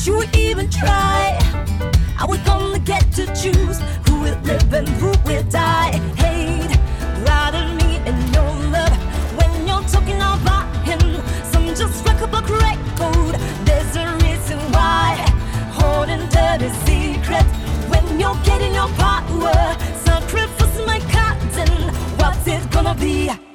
you even try? Are we gonna get to choose who will live and who will die? Hate, rather me and your love. When you're talking about him, some just rack up a record. There's a reason why, holding dirty secret. When you're getting your power, sacrifice my cotton. What's it gonna be?